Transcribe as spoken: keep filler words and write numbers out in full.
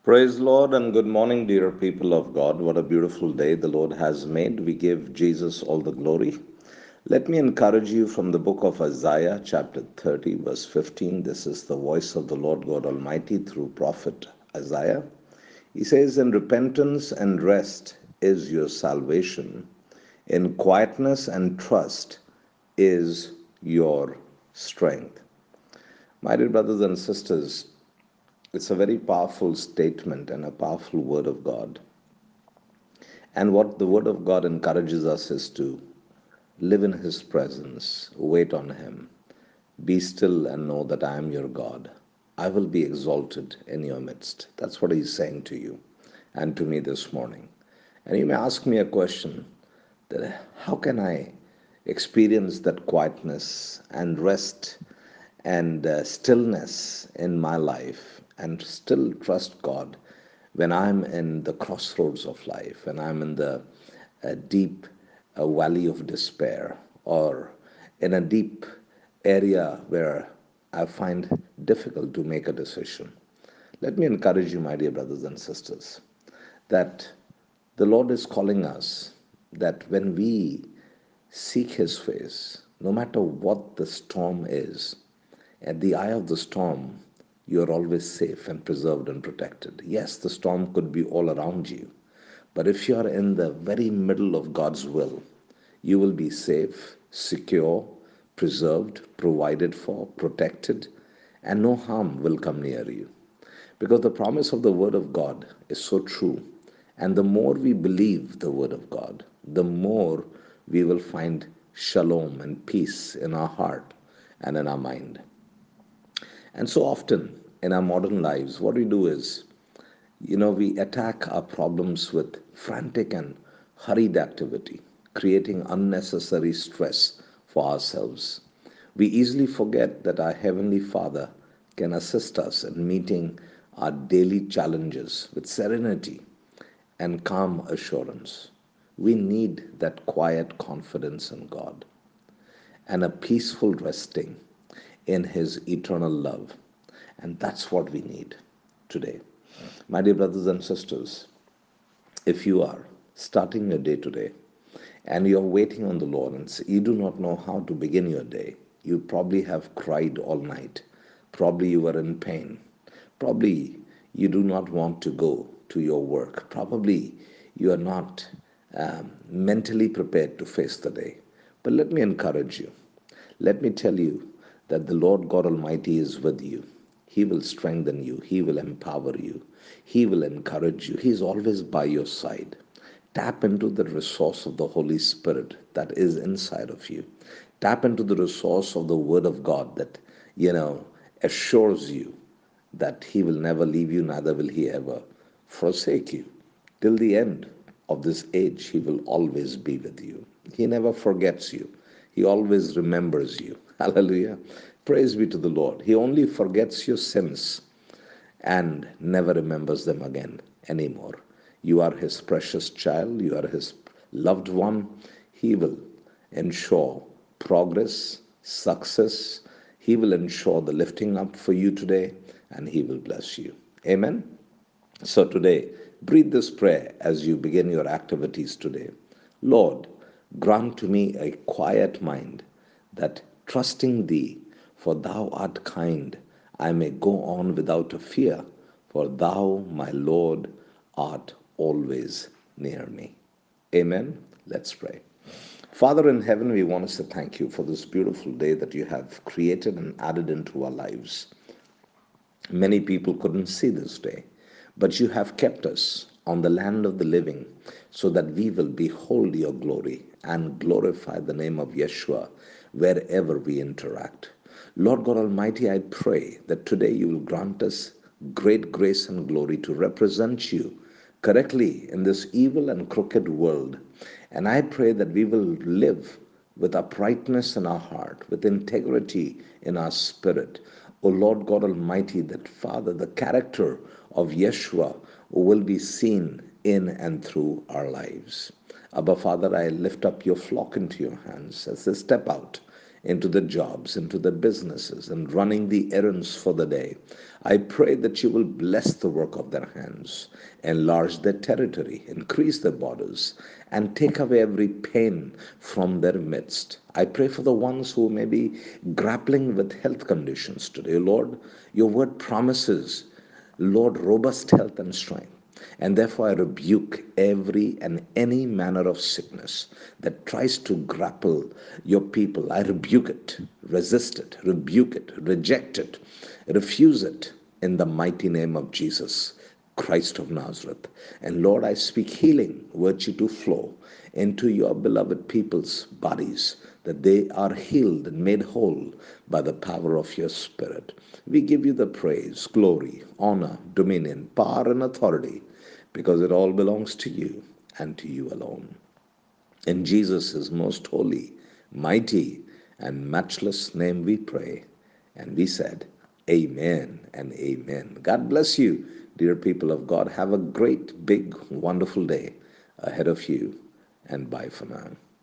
Praise Lord and good morning, dear people of God. What a beautiful day the Lord has made. We give Jesus all the glory. Let me encourage you from the book of Isaiah, chapter thirty, verse fifteen. This is the voice of the Lord God Almighty through prophet Isaiah. He says, "In repentance and rest is your salvation, in quietness and trust is your strength." My dear brothers and sisters, it's a very powerful statement and a powerful word of God. And what the Word of God encourages us is to live in His presence, wait on Him, be still and know that I am your God. I will be exalted in your midst. That's what He's saying to you and to me this morning. And you may ask me a question that how can I experience that quietness and rest and uh, stillness in my life and still trust God when I'm in the crossroads of life, when I'm in the uh, deep uh, valley of despair, or in a deep area where I find difficult to make a decision. Let me encourage you, my dear brothers and sisters, that the Lord is calling us that when we seek His face, no matter what the storm is, at the eye of the storm, you are always safe and preserved and protected. Yes, the storm could be all around you, but if you are in the very middle of God's will, you will be safe, secure, preserved, provided for, protected, and no harm will come near you. Because the promise of the Word of God is so true. And the more we believe the Word of God, the more we will find shalom and peace in our heart and in our mind. And so often in our modern lives, what we do is, you know, we attack our problems with frantic and hurried activity, creating unnecessary stress for ourselves. We easily forget that our Heavenly Father can assist us in meeting our daily challenges with serenity and calm assurance. We need that quiet confidence in God and a peaceful resting in His eternal love. And that's what we need today. My dear brothers and sisters, if you are starting your day today and you're waiting on the Lord and you do not know how to begin your day, you probably have cried all night. Probably you were in pain. Probably you do not want to go to your work. Probably you are not um, mentally prepared to face the day. But let me encourage you. Let me tell you that the Lord God Almighty is with you. He will strengthen you. He will empower you. He will encourage you. He is always by your side. Tap into the resource of the Holy Spirit that is inside of you. Tap into the resource of the Word of God that, you know, assures you that He will never leave you, neither will He ever forsake you. Till the end of this age, He will always be with you. He never forgets you. He always remembers you. Hallelujah. Praise be to the Lord. He only forgets your sins and never remembers them again anymore. You are His precious child. You are His loved one. He will ensure progress, success. He will ensure the lifting up for you today, and He will bless you. Amen. So today, breathe this prayer as you begin your activities today. Lord, grant to me a quiet mind that trusting Thee, for Thou art kind, I may go on without a fear, for Thou, my Lord, art always near me. Amen. Let's pray. Father in heaven, we want to say thank you for this beautiful day that you have created and added into our lives. Many people couldn't see this day, but you have kept us on the land of the living so that we will behold your glory and glorify the name of Yeshua wherever we interact. Lord God Almighty, I pray that today you will grant us great grace and glory to represent you correctly in this evil and crooked world. And I pray that we will live with uprightness in our heart, with integrity in our spirit. O Lord God Almighty, that Father, the character of Yeshua will be seen in and through our lives. Abba Father, I lift up your flock into your hands as they step out into the jobs, into the businesses, and running the errands for the day. I pray that you will bless the work of their hands, enlarge their territory, increase their borders, and take away every pain from their midst. I pray for the ones who may be grappling with health conditions today. Lord, your word promises, Lord, robust health and strength. And therefore, I rebuke every and any manner of sickness that tries to grapple your people. I rebuke it, resist it, rebuke it, reject it, refuse it in the mighty name of Jesus Christ of Nazareth. And Lord, I speak healing virtue to flow into your beloved people's bodies, that they are healed and made whole by the power of your Spirit. We give you the praise, glory, honor, dominion, power, and authority, because it all belongs to you and to you alone. In Jesus' most holy, mighty, and matchless name we pray. And we said, Amen and amen. God bless you, dear people of God. Have a great, big, wonderful day ahead of you. And bye for now.